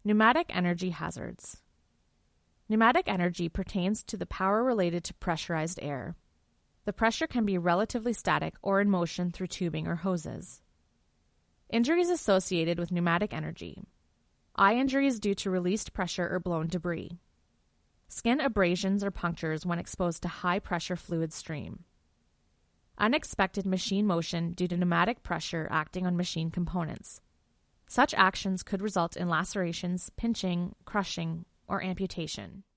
Pneumatic energy hazards. Pneumatic energy pertains to the power related to pressurized air. The pressure can be relatively static or in motion through tubing or hoses. Injuries associated with pneumatic energy. Eye injuries due to released pressure or blown debris. Skin abrasions or punctures when exposed to high-pressure fluid stream. Unexpected machine motion due to pneumatic pressure acting on machine components. Such actions could result in lacerations, pinching, crushing, or amputation.